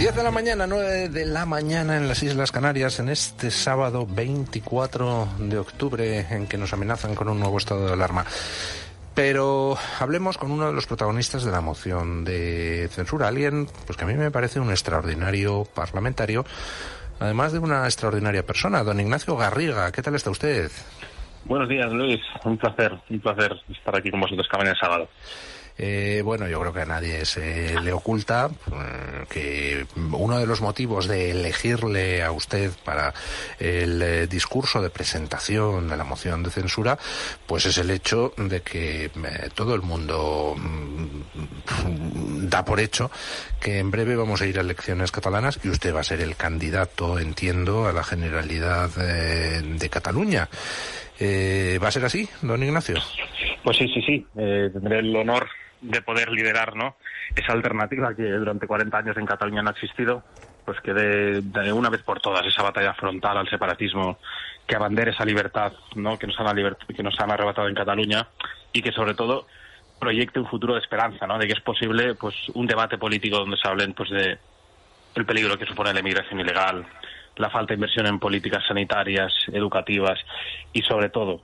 10 de la mañana, 9 de la mañana en las Islas Canarias, en este sábado 24 de octubre, en que nos amenazan con un nuevo estado de alarma. Pero hablemos con uno de los protagonistas de la moción de censura, alguien pues que a mí me parece un extraordinario parlamentario, además de una extraordinaria persona, don Ignacio Garriga. ¿Qué tal está usted? Buenos días, Luis. Un placer estar aquí con vosotros cada mañana sábado. Bueno, yo creo que a nadie se le oculta que uno de los motivos de elegirle a usted para el discurso de presentación de la moción de censura, pues es el hecho de que todo el mundo da por hecho que en breve vamos a ir a elecciones catalanas y usted va a ser el candidato, entiendo, a la Generalidad de Cataluña. ¿Va a ser así, don Ignacio? Pues sí. Tendré el honor de poder liderar, ¿no?, esa alternativa que durante 40 años en Cataluña no ha existido, pues que de una vez por todas esa batalla frontal al separatismo, que abandere esa libertad, ¿no?, que nos han arrebatado en Cataluña, y que sobre todo proyecte un futuro de esperanza, ¿no?, de que es posible pues un debate político donde se hablen pues de el peligro que supone la inmigración ilegal, la falta de inversión en políticas sanitarias, educativas y sobre todo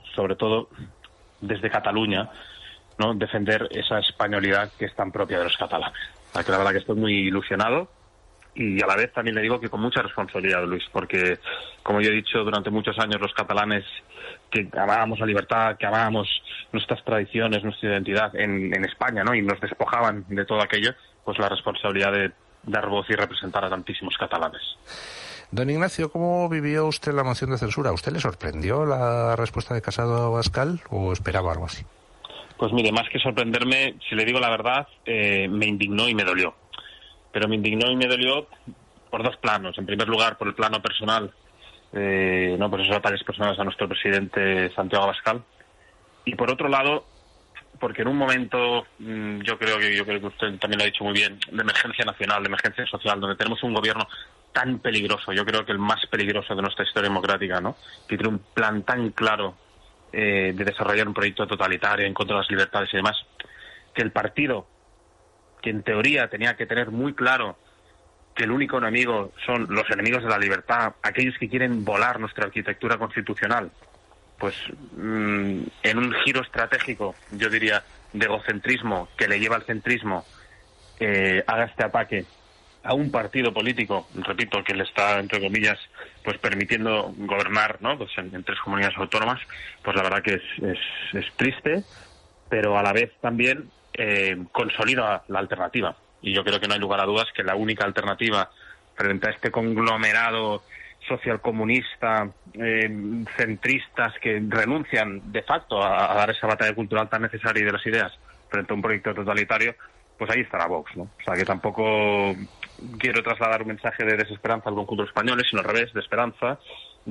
desde Cataluña, ¿no?, defender esa españolidad que es tan propia de los catalanes. O sea, que la verdad que estoy muy ilusionado y a la vez también le digo que con mucha responsabilidad, Luis, porque, como yo he dicho, durante muchos años los catalanes que amábamos la libertad, que amábamos nuestras tradiciones, nuestra identidad en España, ¿no?, y nos despojaban de todo aquello, pues la responsabilidad de dar voz y representar a tantísimos catalanes. Don Ignacio, ¿cómo vivió usted la moción de censura? ¿A usted le sorprendió la respuesta de Casado Abascal o esperaba algo así? Pues mire, más que sorprenderme, si le digo la verdad, me indignó y me dolió. Pero me indignó y me dolió por dos planos. En primer lugar, por el plano personal, por esos ataques personales a nuestro presidente Santiago Abascal. Y por otro lado, porque en un momento, yo creo que usted también lo ha dicho muy bien, de emergencia nacional, de emergencia social, donde tenemos un gobierno tan peligroso, yo creo que el más peligroso de nuestra historia democrática, ¿no?, que tiene un plan tan claro de desarrollar un proyecto totalitario en contra de las libertades y demás, que el partido, que en teoría tenía que tener muy claro que el único enemigo son los enemigos de la libertad, aquellos que quieren volar nuestra arquitectura constitucional, pues en un giro estratégico, yo diría, de egocentrismo que le lleva al centrismo, haga este ataque a un partido político, repito, que le está, entre comillas, pues permitiendo gobernar, ¿no?, pues en 3 comunidades autónomas, pues la verdad que es triste, pero a la vez también consolida la alternativa. Y yo creo que no hay lugar a dudas que la única alternativa frente a este conglomerado socialcomunista, centristas que renuncian de facto a dar esa batalla cultural tan necesaria y de las ideas frente a un proyecto totalitario, pues ahí estará Vox, ¿no? O sea, que tampoco quiero trasladar un mensaje de desesperanza al conjunto de los españoles, sino al revés, de esperanza,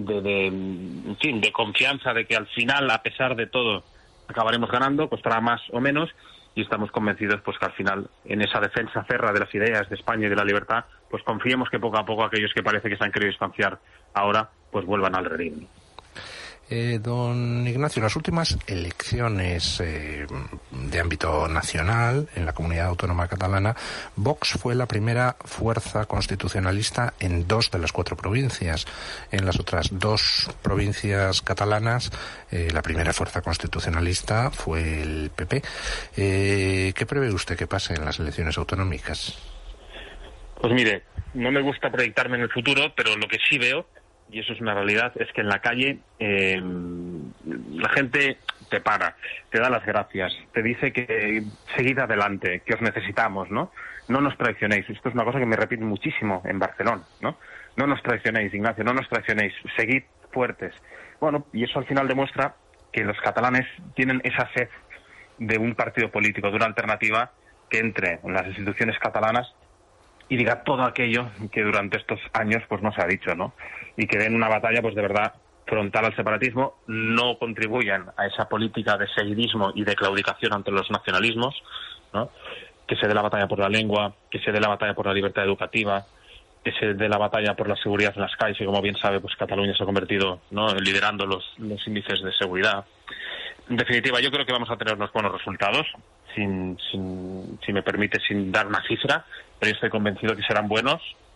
de confianza de que al final, a pesar de todo, acabaremos ganando, costará más o menos, y estamos convencidos pues que al final, en esa defensa ferra de las ideas de España y de la libertad, pues confiemos que poco a poco aquellos que parece que se han querido distanciar ahora, pues vuelvan al redil. Don Ignacio, en las últimas elecciones de ámbito nacional en la comunidad autónoma catalana, Vox fue la primera fuerza constitucionalista en 2 de las 4 provincias. En las otras 2 provincias catalanas, la primera fuerza constitucionalista fue el PP. ¿Qué prevé usted que pase en las elecciones autonómicas? Pues mire, no me gusta proyectarme en el futuro, pero lo que sí veo, y eso es una realidad, es que en la calle la gente te para, te da las gracias, te dice que seguid adelante, que os necesitamos, ¿no? No nos traicionéis. Esto es una cosa que me repite muchísimo en Barcelona, ¿no? No nos traicionéis, Ignacio, no nos traicionéis, seguid fuertes. Bueno, y eso al final demuestra que los catalanes tienen esa sed de un partido político, de una alternativa que entre en las instituciones catalanas y diga todo aquello que durante estos años pues no se ha dicho, ¿no? Y que den una batalla pues de verdad frontal al separatismo, no contribuyan a esa política de seguidismo y de claudicación ante los nacionalismos, ¿no? Que se dé la batalla por la lengua, que se dé la batalla por la libertad educativa, que se dé la batalla por la seguridad en las calles, y como bien sabe, pues Cataluña se ha convertido, ¿no?, liderando los índices de seguridad. En definitiva, yo creo que vamos a tener unos buenos resultados, si me permite, sin dar una cifra, pero yo estoy convencido que serán buenos,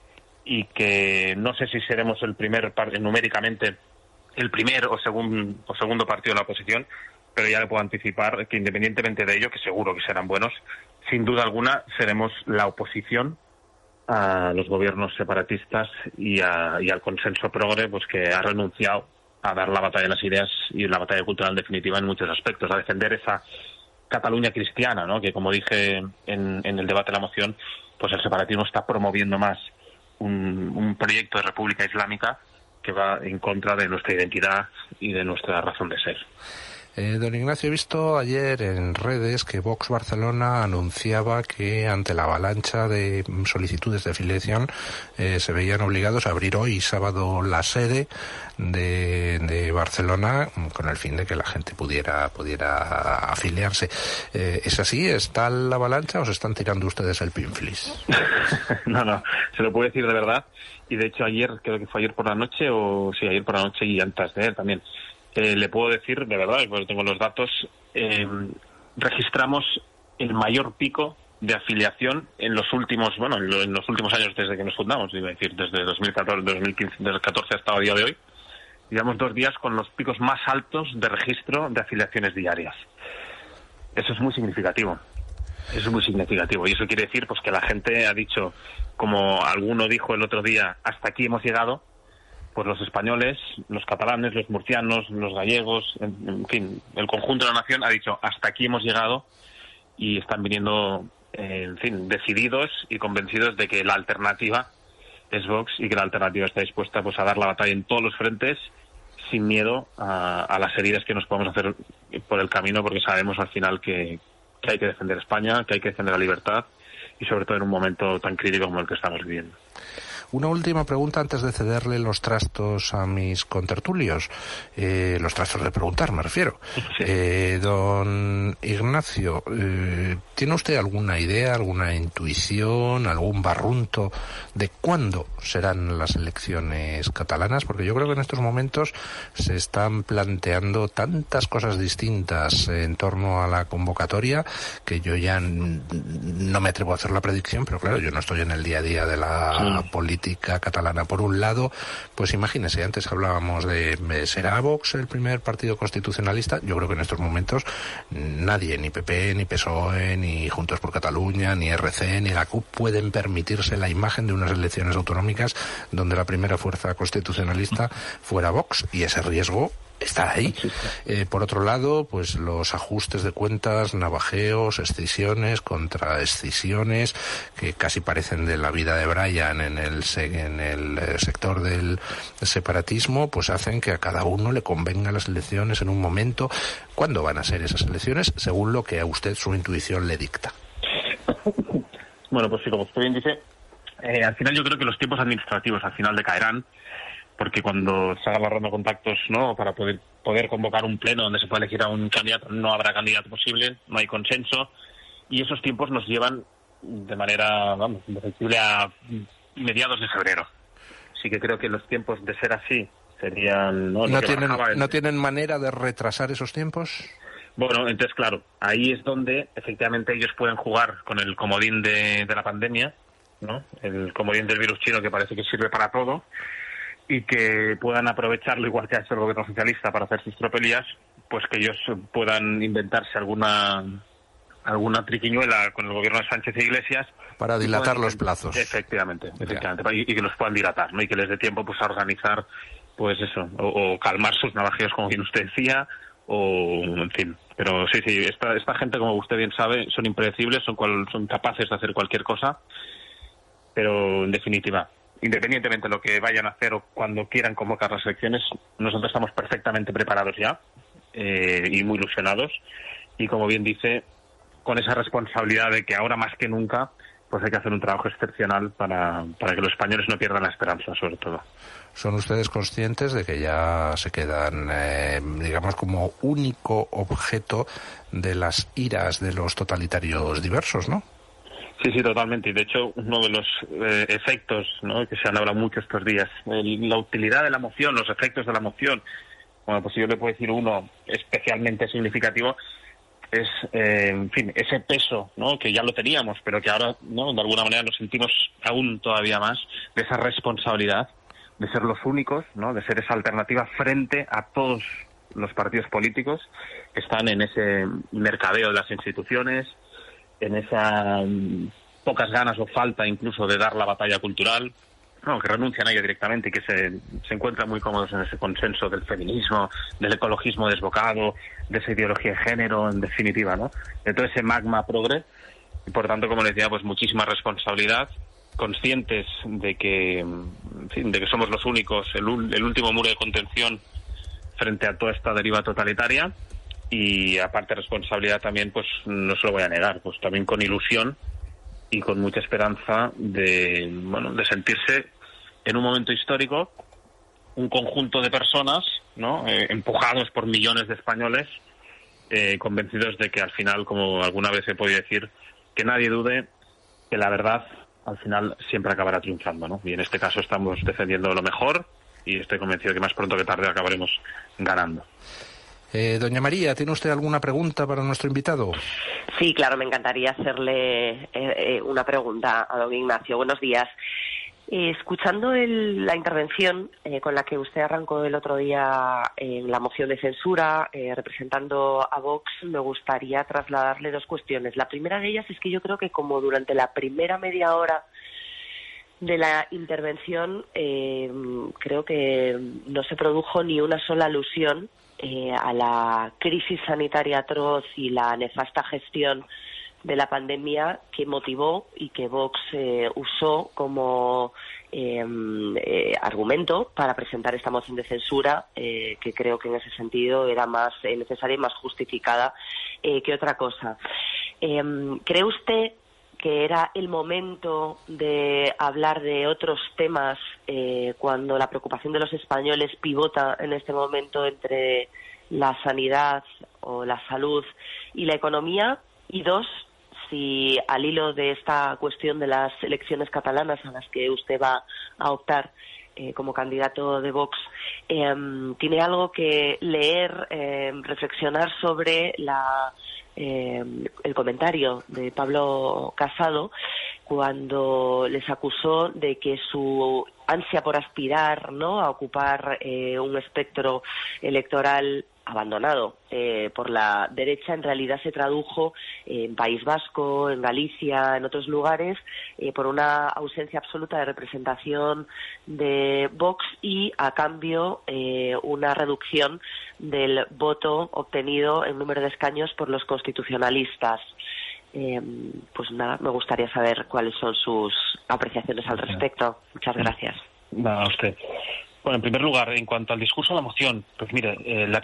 y que no sé si seremos numéricamente el primer o segundo partido de la oposición, pero ya le puedo anticipar que independientemente de ello, que seguro que serán buenos, sin duda alguna seremos la oposición a los gobiernos separatistas y al consenso progre, pues que ha renunciado a dar la batalla de las ideas y la batalla cultural en definitiva en muchos aspectos, a defender esa Cataluña cristiana, ¿no? Que como dije en el debate de la moción, pues el separatismo está promoviendo más un proyecto de república islámica que va en contra de nuestra identidad y de nuestra razón de ser. Don Ignacio, he visto ayer en redes que Vox Barcelona anunciaba que ante la avalancha de solicitudes de afiliación se veían obligados a abrir hoy sábado la sede de Barcelona con el fin de que la gente pudiera afiliarse. ¿Es así? ¿Está la avalancha o se están tirando ustedes el pinflis? No, se lo puedo decir de verdad. Y de hecho ayer, creo que fue ayer por la noche ayer por la noche y antes de él también. Le puedo decir, de verdad, porque tengo los datos, registramos el mayor pico de afiliación en los últimos años desde que nos fundamos, iba a decir, desde 2014 hasta el día de hoy. Llevamos 2 días con los picos más altos de registro de afiliaciones diarias. Eso es muy significativo. Y eso quiere decir pues que la gente ha dicho, como alguno dijo el otro día, hasta aquí hemos llegado. Pues los españoles, los catalanes, los murcianos, los gallegos, en fin, el conjunto de la nación ha dicho hasta aquí hemos llegado y están viniendo, en fin, decididos y convencidos de que la alternativa es Vox y que la alternativa está dispuesta pues a dar la batalla en todos los frentes sin miedo a las heridas que nos podemos hacer por el camino, porque sabemos al final que hay que defender España, que hay que defender la libertad y sobre todo en un momento tan crítico como el que estamos viviendo. Una última pregunta antes de cederle los trastos a mis contertulios. Los trastos de preguntar, me refiero. Sí. Don Ignacio, ¿tiene usted alguna idea, alguna intuición, algún barrunto de cuándo serán las elecciones catalanas? Porque yo creo que en estos momentos se están planteando tantas cosas distintas en torno a la convocatoria que yo ya no me atrevo a hacer la predicción, pero claro, yo no estoy en el día a día de la política catalana. Por un lado, pues imagínese, antes hablábamos de ¿será Vox el primer partido constitucionalista? Yo creo que en estos momentos nadie, ni PP, ni PSOE, ni Juntos por Cataluña, ni RC, ni la CUP pueden permitirse la imagen de unas elecciones autonómicas donde la primera fuerza constitucionalista fuera Vox, y ese riesgo está ahí. Por otro lado, pues los ajustes de cuentas, navajeos, escisiones, contraescisiones, que casi parecen de la vida de Brian en el sector del separatismo, pues hacen que a cada uno le convenga las elecciones en un momento. ¿Cuándo van a ser esas elecciones? Según lo que a usted su intuición le dicta. Bueno, pues sí, como usted bien dice, al final yo creo que los tiempos administrativos al final decaerán, porque cuando se haga la ronda de contactos, ¿no?, para poder convocar un pleno donde se pueda elegir a un candidato, no habrá candidato posible, no hay consenso, y esos tiempos nos llevan de manera, indefectible a mediados de febrero. Así que creo que los tiempos de ser así serían... ¿No tienen manera de retrasar esos tiempos? Bueno, entonces claro, ahí es donde efectivamente ellos pueden jugar con el comodín de la pandemia, ¿no?, el comodín del virus chino, que parece que sirve para todo, y que puedan aprovecharlo, igual que ha hecho el gobierno socialista, para hacer sus tropelías, pues que ellos puedan inventarse alguna triquiñuela con el gobierno de Sánchez e Iglesias para dilatar los plazos. Efectivamente, y que los puedan dilatar, ¿no?, y que les dé tiempo pues a organizar, pues eso, o calmar sus navajeos, como bien usted decía, o en fin. Pero sí, esta gente, como usted bien sabe, son impredecibles, son capaces de hacer cualquier cosa, pero en definitiva, independientemente de lo que vayan a hacer o cuando quieran convocar las elecciones, nosotros estamos perfectamente preparados ya y muy ilusionados, y como bien dice, con esa responsabilidad de que ahora más que nunca pues hay que hacer un trabajo excepcional para que los españoles no pierdan la esperanza, sobre todo. ¿Son ustedes conscientes de que ya se quedan, digamos, como único objeto de las iras de los totalitarios diversos, no? Sí, totalmente. Y de hecho, uno de los efectos, ¿no?, que se han hablado mucho estos días, la utilidad de la moción, los efectos de la moción. Bueno, pues yo le puedo decir uno especialmente significativo, es, en fin, ese peso, ¿no?, que ya lo teníamos, pero que ahora, ¿no?, de alguna manera nos sentimos aún todavía más, de esa responsabilidad de ser los únicos, ¿no?, de ser esa alternativa frente a todos los partidos políticos que están en ese mercadeo de las instituciones, en esa pocas ganas o falta incluso de dar la batalla cultural, no, que renuncian a ello directamente y que se encuentran muy cómodos en ese consenso del feminismo, del ecologismo desbocado, de esa ideología de género, en definitiva, ¿no? De todo ese magma progre. Y por tanto, como les decía, pues muchísima responsabilidad, conscientes de que, en fin, de que somos los únicos, el último muro de contención frente a toda esta deriva totalitaria, y aparte responsabilidad también, pues no se lo voy a negar, pues también con ilusión y con mucha esperanza de, bueno, de sentirse en un momento histórico un conjunto de personas, ¿no?, empujados por millones de españoles, convencidos de que al final, como alguna vez he podido decir, que nadie dude que la verdad al final siempre acabará triunfando, ¿no? Y en este caso estamos defendiendo lo mejor y estoy convencido que más pronto que tarde acabaremos ganando. Doña María, ¿tiene usted alguna pregunta para nuestro invitado? Sí, claro, me encantaría hacerle una pregunta a don Ignacio. Buenos días. Escuchando la intervención con la que usted arrancó el otro día en la moción de censura, representando a Vox, me gustaría trasladarle dos cuestiones. La primera de ellas es que yo creo que como durante la primera media hora de la intervención, creo que no se produjo ni una sola alusión a la crisis sanitaria atroz y la nefasta gestión de la pandemia que motivó y que Vox usó como argumento para presentar esta moción de censura, que creo que en ese sentido era más necesaria y más justificada que otra cosa. ¿Cree usted que era el momento de hablar de otros temas cuando la preocupación de los españoles pivota en este momento entre la sanidad o la salud y la economía? Y dos, si al hilo de esta cuestión de las elecciones catalanas a las que usted va a optar como candidato de Vox, tiene algo que leer, reflexionar sobre el comentario de Pablo Casado cuando les acusó de que su ansia por aspirar, ¿no?, a ocupar un espectro electoral abandonado por la derecha en realidad se tradujo en País Vasco, en Galicia, en otros lugares, por una ausencia absoluta de representación de Vox y, a cambio, una reducción del voto obtenido en número de escaños por los constitucionalistas. Pues nada, me gustaría saber cuáles son sus apreciaciones al respecto. Muchas gracias. Nada, a usted. Bueno, en primer lugar, en cuanto al discurso de la moción, pues mire,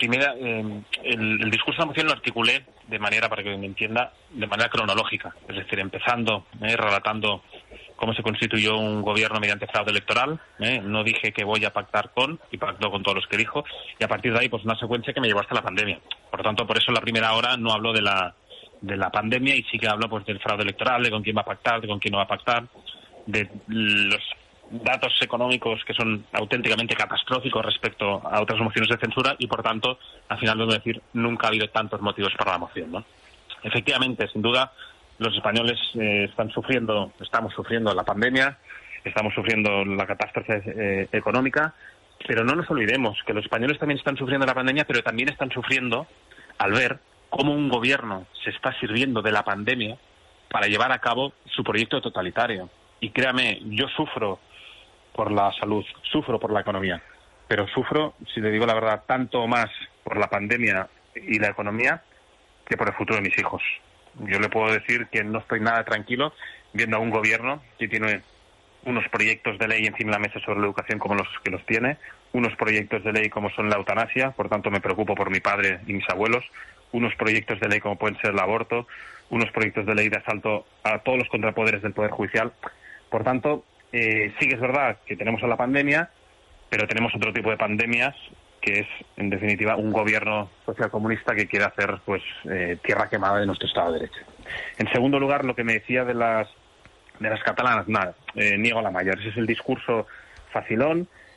el discurso de la moción lo articulé de manera, para que me entienda, de manera cronológica, es decir, empezando, relatando cómo se constituyó un gobierno mediante fraude electoral, no dije que voy a pactar con, y pactó con todos los que dijo, y a partir de ahí, pues una secuencia que me llevó hasta la pandemia. Por lo tanto, por eso en la primera hora no hablo de la pandemia y sí que hablo pues del fraude electoral, de con quién va a pactar, de con quién no va a pactar, de los datos económicos que son auténticamente catastróficos respecto a otras mociones de censura y, por tanto, al final debo decir, nunca ha habido tantos motivos para la moción, ¿no? Efectivamente, sin duda, los españoles estamos sufriendo la pandemia, estamos sufriendo la catástrofe económica, pero no nos olvidemos que los españoles también están sufriendo la pandemia, pero también están sufriendo al ver cómo un gobierno se está sirviendo de la pandemia para llevar a cabo su proyecto totalitario. Y créame, yo sufro por la salud, sufro por la economía, pero sufro, si le digo la verdad, tanto más por la pandemia y la economía que por el futuro de mis hijos. Yo le puedo decir que no estoy nada tranquilo viendo a un gobierno que tiene unos proyectos de ley encima de la mesa sobre la educación como los que los tiene, unos proyectos de ley como son la eutanasia, por tanto me preocupo por mi padre y mis abuelos, unos proyectos de ley como pueden ser el aborto, unos proyectos de ley de asalto a todos los contrapoderes del Poder Judicial. Por tanto, sí que es verdad que tenemos a la pandemia, pero tenemos otro tipo de pandemias, que es, en definitiva, un gobierno socialcomunista que quiere hacer pues tierra quemada de nuestro Estado de Derecho. En segundo lugar, lo que me decía de las catalanas, nada, niego la mayor. Ese es el discurso facilón,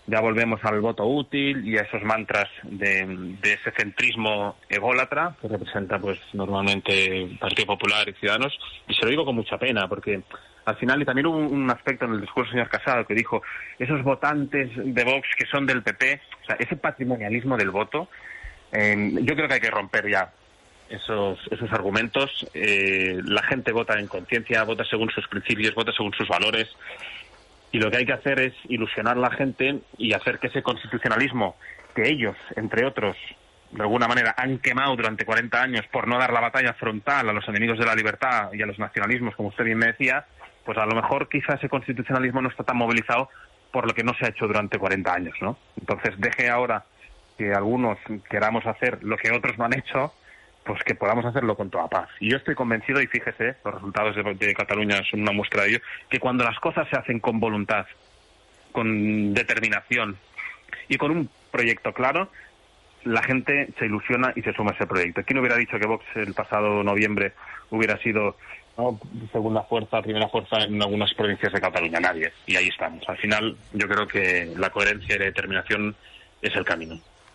ya volvemos al voto útil y a esos mantras de ese centrismo ególatra que representa pues normalmente Partido Popular y Ciudadanos, y se lo digo con mucha pena porque al final, y también hubo un aspecto en el discurso del señor Casado que dijo, esos votantes de Vox que son del PP, o sea, ese patrimonialismo del voto, yo creo que hay que romper ya esos argumentos. La gente vota en conciencia, vota según sus principios, vota según sus valores, y lo que hay que hacer es ilusionar a la gente y hacer que ese constitucionalismo que ellos, entre otros, de alguna manera han quemado durante 40 años por no dar la batalla frontal a los enemigos de la libertad y a los nacionalismos, como usted bien me decía, pues a lo mejor quizá ese constitucionalismo no está tan movilizado por lo que no se ha hecho durante 40 años, ¿no? Entonces deje ahora que algunos queramos hacer lo que otros no han hecho, pues que podamos hacerlo con toda paz. Y yo estoy convencido, y fíjese, los resultados de Cataluña son una muestra de ello, que cuando las cosas se hacen con voluntad, con determinación y con un proyecto claro, la gente se ilusiona y se suma a ese proyecto. ¿Quién hubiera dicho que Vox el pasado noviembre hubiera sido segunda fuerza, primera fuerza en algunas provincias de Cataluña? Nadie. Y ahí estamos. Al final, yo creo que la coherencia y la determinación es el camino.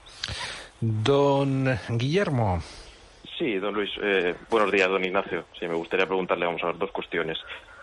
Don Guillermo. Sí, don Luis. Buenos días, don Ignacio. Sí, me gustaría preguntarle, vamos a ver, dos cuestiones.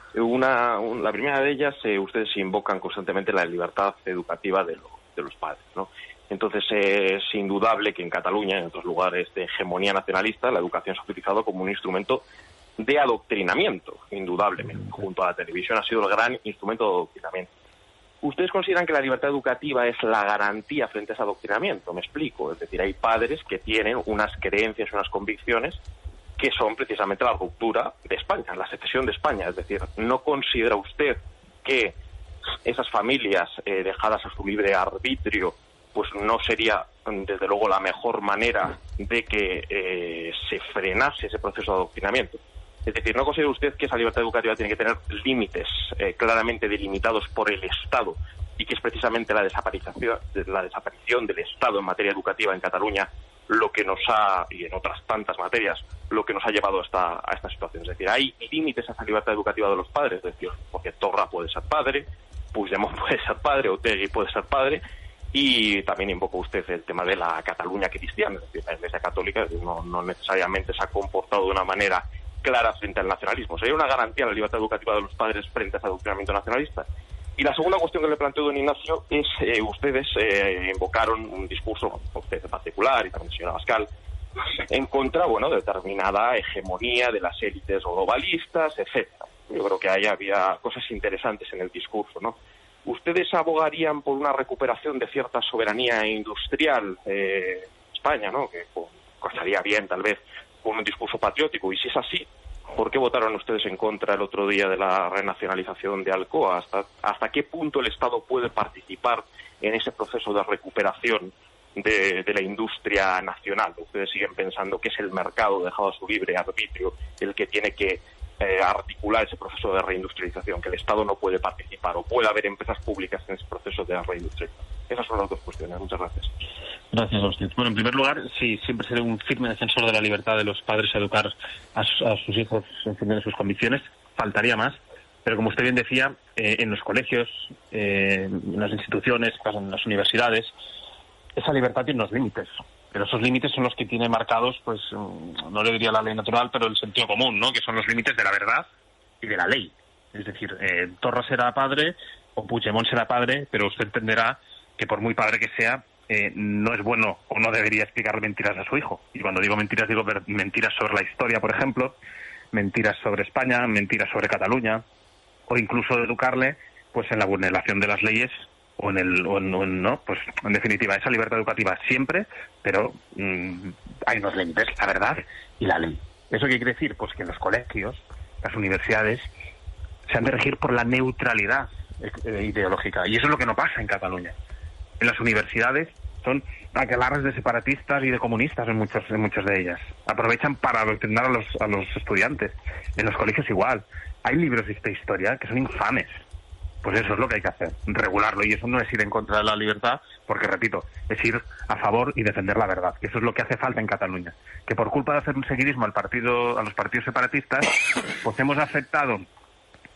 La primera de ellas, ustedes invocan constantemente la libertad educativa de los padres, ¿no? Entonces es indudable que en Cataluña y en otros lugares de hegemonía nacionalista la educación se ha utilizado como un instrumento de adoctrinamiento, indudablemente. Junto a la televisión ha sido el gran instrumento de adoctrinamiento. ¿Ustedes consideran que la libertad educativa es la garantía frente a ese adoctrinamiento? Me explico. Es decir, hay padres que tienen unas creencias, unas convicciones que son precisamente la ruptura de España, la secesión de España. Es decir, ¿no considera usted que esas familias dejadas a su libre arbitrio pues no sería, desde luego, la mejor manera de que se frenase ese proceso de adoctrinamiento? Es decir, ¿no considera usted que esa libertad educativa tiene que tener límites claramente delimitados por el Estado y que es precisamente la desaparición del Estado en materia educativa en Cataluña lo que nos ha, y en otras tantas materias, lo que nos ha llevado a esta situación? Es decir, ¿hay límites a esa libertad educativa de los padres? Es decir, porque Torra puede ser padre, Puigdemont puede ser padre, Otegi puede ser padre, y también invocó usted el tema de la Cataluña cristiana. Es decir, la Iglesia Católica no necesariamente se ha comportado de una manera clara frente al nacionalismo. ¿Sería una garantía la libertad educativa de los padres frente a ese adoctrinamiento nacionalista? Y la segunda cuestión que le planteo, don Ignacio, es ustedes invocaron un discurso, usted en particular y también la señora Abascal, en contra, de determinada hegemonía de las élites globalistas, etcétera. Yo creo que ahí había cosas interesantes en el discurso, ¿no? ¿Ustedes abogarían por una recuperación de cierta soberanía industrial España, ¿no? Que costaría bien, tal vez, con un discurso patriótico? Y si es así, ¿por qué votaron ustedes en contra el otro día de la renacionalización de Alcoa? ¿Hasta qué punto el Estado puede participar en ese proceso de recuperación de la industria nacional? ¿Ustedes siguen pensando que es el mercado dejado a su libre arbitrio el que tiene que articular ese proceso de reindustrialización, que el Estado no puede participar, o puede haber empresas públicas en ese proceso de reindustrialización? Esas son las dos cuestiones. Muchas gracias. Gracias a usted. Bueno, en primer lugar, sí, siempre seré un firme defensor de la libertad de los padres a educar a sus hijos en función de sus convicciones. Faltaría más. Pero como usted bien decía, en los colegios, en las instituciones, en las universidades, esa libertad tiene unos límites. Pero esos límites son los que tiene marcados, pues, no le diría la ley natural, pero el sentido común, ¿no? Que son los límites de la verdad y de la ley. Es decir, Torra será padre o Puigdemont será padre, pero usted entenderá que por muy padre que sea, no es bueno o no debería explicar mentiras a su hijo. Y cuando digo mentiras mentiras sobre la historia, por ejemplo, mentiras sobre España, mentiras sobre Cataluña, o incluso educarle pues en la vulneración de las leyes o en definitiva, esa libertad educativa siempre, pero hay unos límites, la verdad y la ley. ¿Eso qué quiere decir? Pues que en los colegios, las universidades, se han de regir por la neutralidad ideológica, y eso es lo que no pasa en Cataluña. En las universidades son aquelarres de separatistas y de comunistas en muchas de ellas. Aprovechan para adoctrinar a los estudiantes. En los colegios igual. Hay libros de historia que son infames. Pues eso es lo que hay que hacer, regularlo. Y eso no es ir en contra de la libertad, porque, repito, es ir a favor y defender la verdad. Que eso es lo que hace falta en Cataluña. Que por culpa de hacer un seguidismo a los partidos separatistas, pues hemos aceptado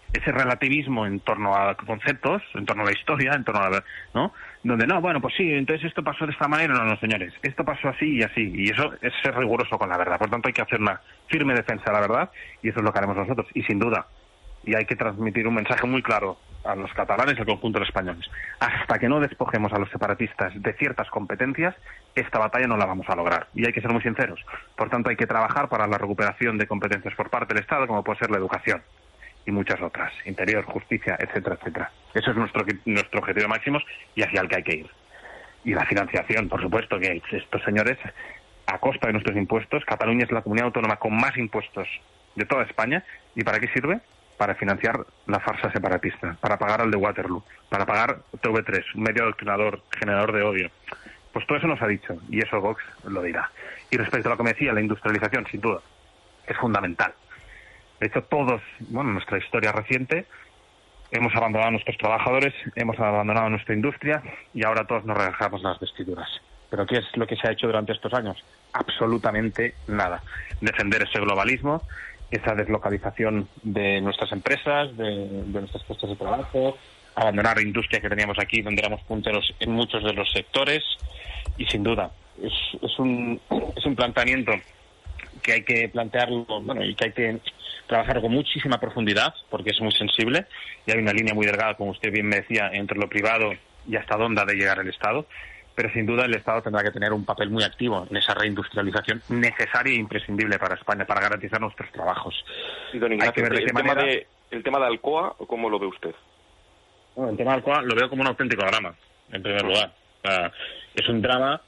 ese relativismo en torno a conceptos, en torno a la historia, en torno a, ¿no? Donde no, bueno, pues sí, entonces esto pasó de esta manera, no, señores, esto pasó así y así, y eso es ser riguroso con la verdad. Por tanto, hay que hacer una firme defensa de la verdad, y eso es lo que haremos nosotros, y sin duda, y hay que transmitir un mensaje muy claro a los catalanes y al conjunto de los españoles. Hasta que no despojemos a los separatistas de ciertas competencias, esta batalla no la vamos a lograr. Y hay que ser muy sinceros. Por tanto, hay que trabajar para la recuperación de competencias por parte del Estado, como puede ser la educación y muchas otras, interior, justicia, etcétera, etcétera. Eso es nuestro objetivo máximo y hacia el que hay que ir. Y la financiación, por supuesto, que estos señores, a costa de nuestros impuestos, Cataluña es la comunidad autónoma con más impuestos de toda España. ¿Y para qué sirve? Para financiar la farsa separatista, para pagar al de Waterloo, para pagar TV3, un medio adoctrinador, generador de odio. Pues todo eso nos ha dicho, y eso Vox lo dirá. Y respecto a lo que me decía, la industrialización, sin duda, es fundamental. De hecho, todos, bueno, en nuestra historia reciente, hemos abandonado a nuestros trabajadores, hemos abandonado nuestra industria, y ahora todos nos relajamos las vestiduras. ¿Pero qué es lo que se ha hecho durante estos años? Absolutamente nada. Defender ese globalismo, esa deslocalización de nuestras empresas, de nuestros puestos de trabajo, abandonar la industria que teníamos aquí, donde éramos punteros en muchos de los sectores, y sin duda es un planteamiento que hay que plantearlo, bueno, y que hay que trabajar con muchísima profundidad, porque es muy sensible, y hay una línea muy delgada, como usted bien me decía, entre lo privado y hasta dónde ha de llegar el Estado. Pero sin duda el Estado tendrá que tener un papel muy activo en esa reindustrialización necesaria e imprescindible para España, para garantizar nuestros trabajos. Sí, don Ignacio, el tema de Alcoa, ¿cómo lo ve usted? Bueno, el tema de Alcoa lo veo como un auténtico drama, en primer lugar. O sea, es un drama,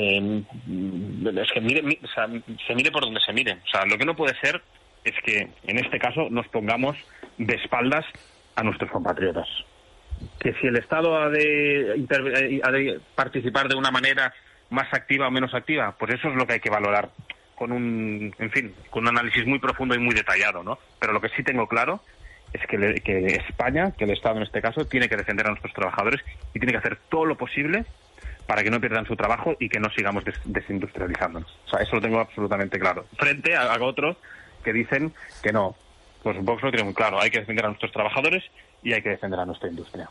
es que se mire por donde se mire. O sea, lo que no puede ser es que, en este caso, nos pongamos de espaldas a nuestros compatriotas. Que si el Estado ha de participar de una manera más activa o menos activa, pues eso es lo que hay que valorar con un análisis muy profundo y muy detallado, ¿no? Pero lo que sí tengo claro es que España, que el Estado en este caso, tiene que defender a nuestros trabajadores y tiene que hacer todo lo posible para que no pierdan su trabajo y que no sigamos desindustrializándonos. O sea, eso lo tengo absolutamente claro. Frente a otros que dicen que no. Pues Vox lo tiene muy claro. Hay que defender a nuestros trabajadores y hay que defender a nuestra industria.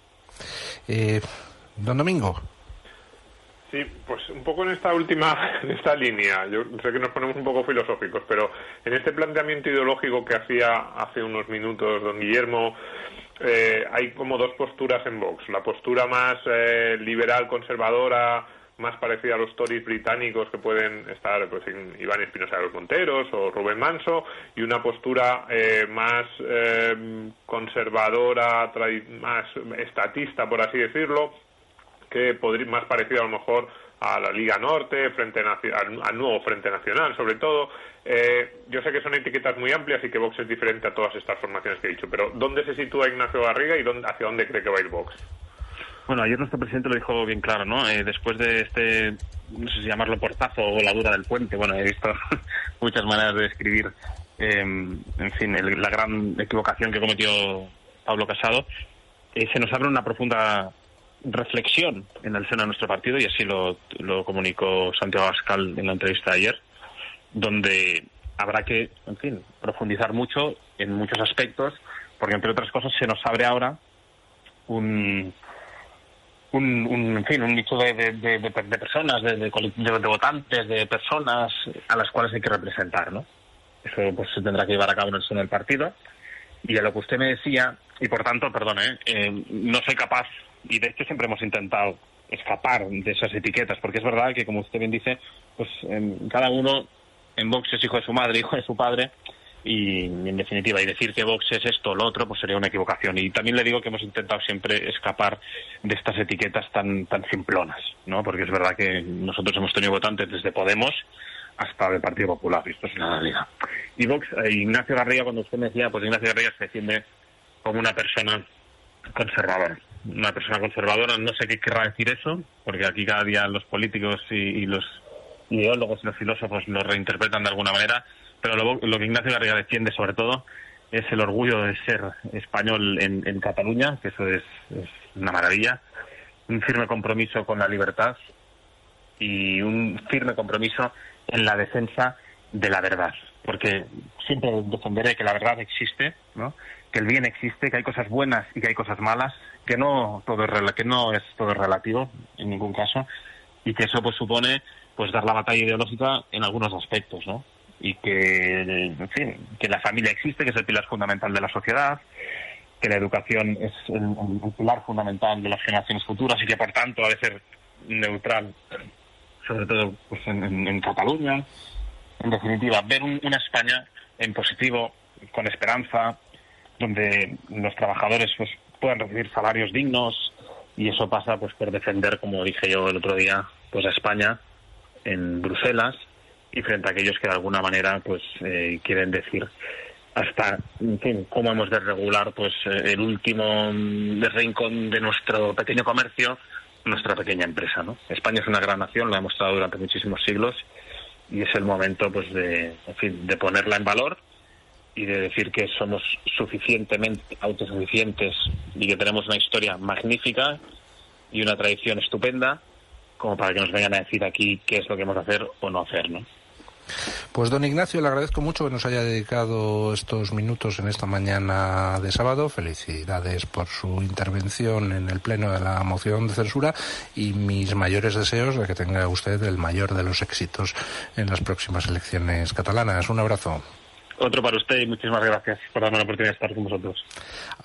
Don Domingo. Sí, pues un poco en esta línea. Yo sé que nos ponemos un poco filosóficos, pero en este planteamiento ideológico que hacía hace unos minutos don Guillermo, hay como dos posturas en Vox. La postura más liberal, conservadora, más parecida a los Tories británicos que pueden estar pues en Iván Espinosa de los Monteros o Rubén Manso, y una postura más conservadora, más estatista, por así decirlo, que podría más parecida a lo mejor a la Liga Norte, al nuevo Frente Nacional, sobre todo. Yo sé que son etiquetas muy amplias y que Vox es diferente a todas estas formaciones que he dicho, pero ¿dónde se sitúa Ignacio Garriga y hacia dónde cree que va a ir Vox? Bueno, ayer nuestro presidente lo dijo bien claro, ¿no? Después de no sé si llamarlo portazo o voladura del puente, bueno, he visto muchas maneras de describir, la gran equivocación que cometió Pablo Casado, se nos abre una profunda reflexión en el seno de nuestro partido, y así lo comunicó Santiago Abascal en la entrevista de ayer, donde habrá que, profundizar mucho en muchos aspectos, porque entre otras cosas se nos abre ahora un nicho de personas, de votantes, de personas a las cuales hay que representar, ¿no? Eso pues se tendrá que llevar a cabo en el seno del partido. Y a lo que usted me decía, y por tanto, no soy capaz, y de hecho siempre hemos intentado escapar de esas etiquetas, porque es verdad que, como usted bien dice, pues cada uno en Vox es hijo de su madre, hijo de su padre, y en definitiva, y decir que Vox es esto o lo otro, pues sería una equivocación. Y también le digo que hemos intentado siempre escapar de estas etiquetas tan simplonas, ¿no? Porque es verdad que nosotros hemos tenido votantes desde Podemos hasta el Partido Popular, y esto es una realidad. Y Vox, Ignacio Garriga, cuando usted me decía, pues Ignacio Garriga se defiende como una persona conservadora. Una persona conservadora, no sé qué querrá decir eso, porque aquí cada día los políticos y los ideólogos y los filósofos lo reinterpretan de alguna manera, pero lo que Ignacio Garriga defiende sobre todo es el orgullo de ser español en Cataluña, que eso es una maravilla, un firme compromiso con la libertad y un firme compromiso en la defensa de la verdad, porque siempre defenderé que la verdad existe, ¿no? que el bien existe, que hay cosas buenas y que hay cosas malas, que no es todo relativo en ningún caso, y que eso pues supone pues dar la batalla ideológica en algunos aspectos, ¿no? Y que, en fin, que la familia existe, que es el pilar fundamental de la sociedad, que la educación es el pilar fundamental de las generaciones futuras y que por tanto ha de ser neutral, sobre todo pues en Cataluña. En definitiva, ver una España en positivo, con esperanza, donde los trabajadores pues puedan recibir salarios dignos, y eso pasa pues por defender, como dije yo el otro día, pues a España en Bruselas y frente a aquellos que de alguna manera pues quieren decir hasta, en fin, cómo hemos de regular pues el último rincón de nuestro pequeño comercio, nuestra pequeña empresa, ¿no? España es una gran nación, lo ha demostrado durante muchísimos siglos, y es el momento pues de ponerla en valor y de decir que somos suficientemente autosuficientes y que tenemos una historia magnífica y una tradición estupenda como para que nos vengan a decir aquí qué es lo que hemos de hacer o no hacer, ¿no? Pues don Ignacio, le agradezco mucho que nos haya dedicado estos minutos en esta mañana de sábado. Felicidades por su intervención en el pleno de la moción de censura y mis mayores deseos de que tenga usted el mayor de los éxitos en las próximas elecciones catalanas. Un abrazo. Otro para usted y muchísimas gracias por darme la oportunidad de estar con vosotros.